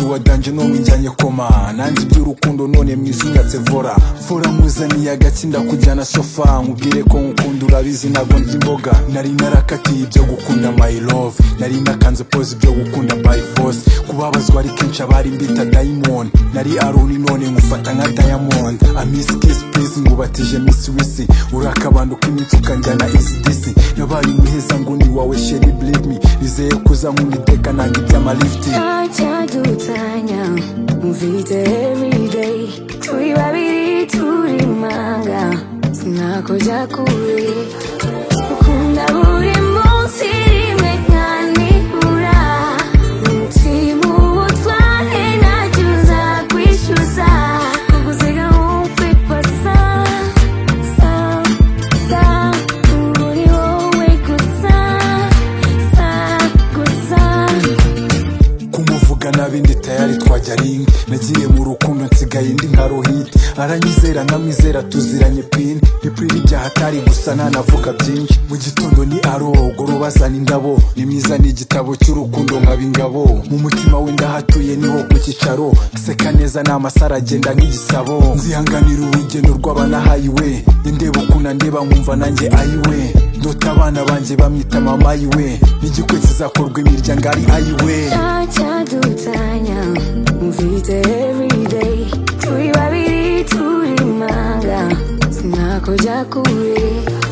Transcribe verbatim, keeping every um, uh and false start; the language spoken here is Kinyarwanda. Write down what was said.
wa danje no winjanye koma nanzi by'urukundo none mwizunyatse vora vora muzaniye agatsinda kujyana sofa nkubwire ko nkukunda urabizi nago ndya imboga nari narakatiye ibyo gukunda my love nari nakanze pose ibyo gukunda by force kubabazwa ari kenshi abari mbita diamond nari aroni none nkufata nka diamond a miss kiss please ngubatije miss wisi urakabanduka iminsi ukanjyana easy disi nabaye umuheza ngo ni wawe sheri believe me rizeye kuza nkuniteka nanga iby'amalifti acyadutanya mvite everyday turi babiri turi manga sinakoja kure ukunda buri munsi rimwe nkanibura umutima ubutware ntacyo uzakwishyuza kugusiga wumve pasa sa sa uri wowe gusa sa gusa kumuvuga nabindi tayari twajya ring nagiye mu rukundo nsigaye ndi nka rohit aranyizera nkamwizera tuziranye pin ipiri bya hatari gusa nanavuga byinshi mu gitondo ni arogo rubazana indabo ni mwiza ni igitabo cy'urukundo nkaba ingabo mu mutima we ndahatuye niho ku cyicaro seka neza n'amasara agenda nk'igisabo nzihanganira urugendo rw'abanahayiwe indeba ukuna ndeba nkumva nanjye ayiwe ndota abana banjye bamwita mama yiwe n'igikwe kizakorwa imiryango ari ayiwe acyadutanya mvite everyday turi babiri turi manga sinakoja kure